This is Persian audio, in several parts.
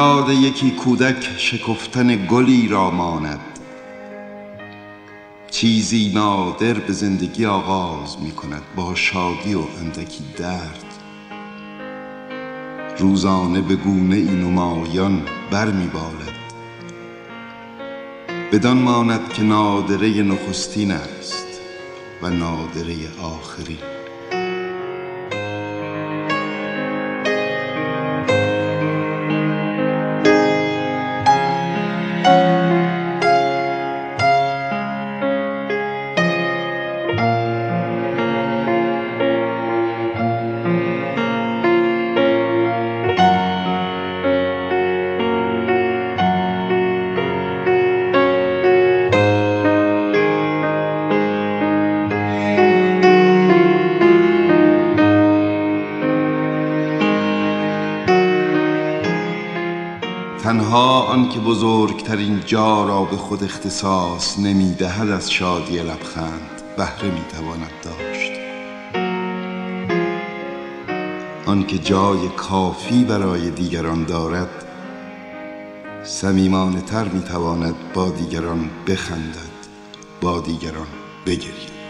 یاد یکی کودک شکفتن گلی را ماند. چیزی نادر به زندگی آغاز می کند با شادی و اندکی درد. روزانه به گونه این نمایان بر می بالد. بدان ماند که نادره نخستین است و نادره آخرین. تنها آن که بزرگترین جا را به خود اختصاص نمی دهد از شادی لبخند بهره می تواند داشت. آن که جای کافی برای دیگران دارد صمیمانه تر می تواند با دیگران بخندد، با دیگران بگرید.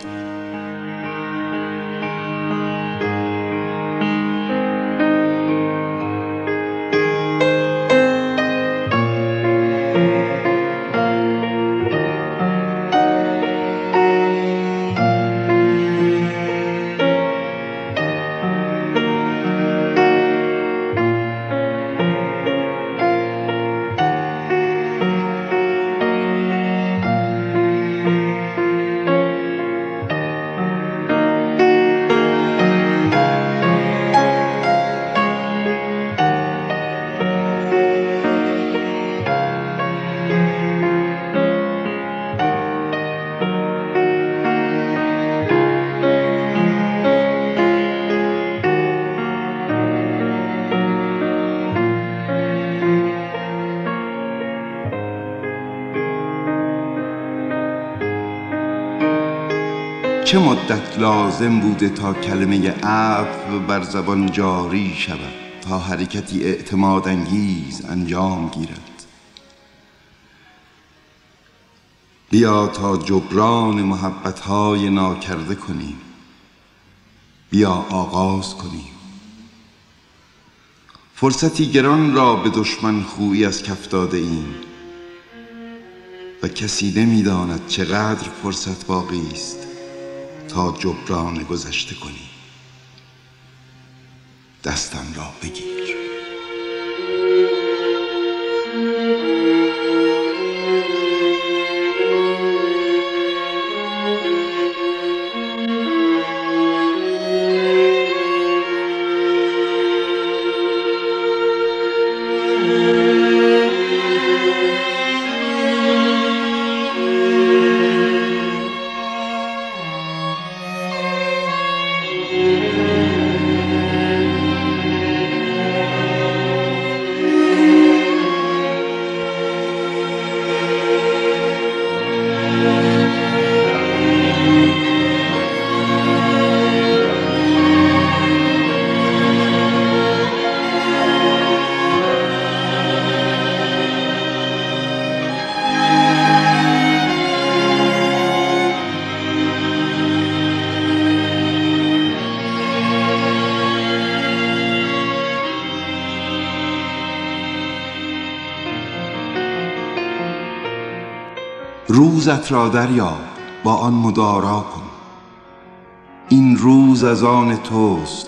چه مدت لازم بوده تا کلمه عفو بر زبان جاری شود، تا حرکتی اعتمادانگیز انجام گیرد؟ بیا تا جبران محبت‌های ناکرده کنیم، بیا آغاز کنیم. فرصتی گران را به دشمن خویی از کف داده ایم و کسی نمی‌داند چقدر فرصت باقی است تا جبران گذشته کنی. دستم را بگیر. روزت را دریاب، با آن مدارا کن. این روز از آن توست،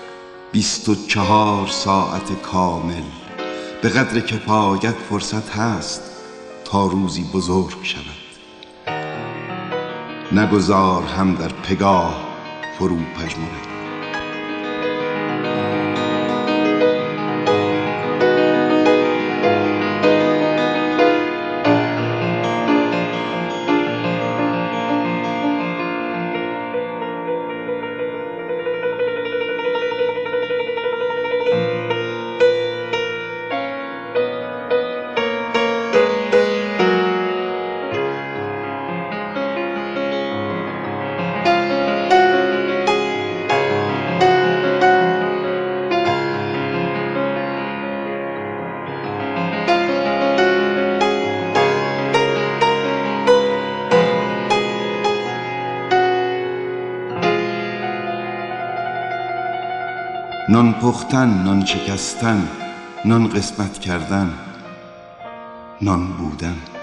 24 ساعت کامل. به قدر کفایت فرصت هست تا روزی بزرگ شود. نگذار هم در پگاه فرو پژمرد. نان پختن، نان شکستن، نان قسمت کردن، نان بودن.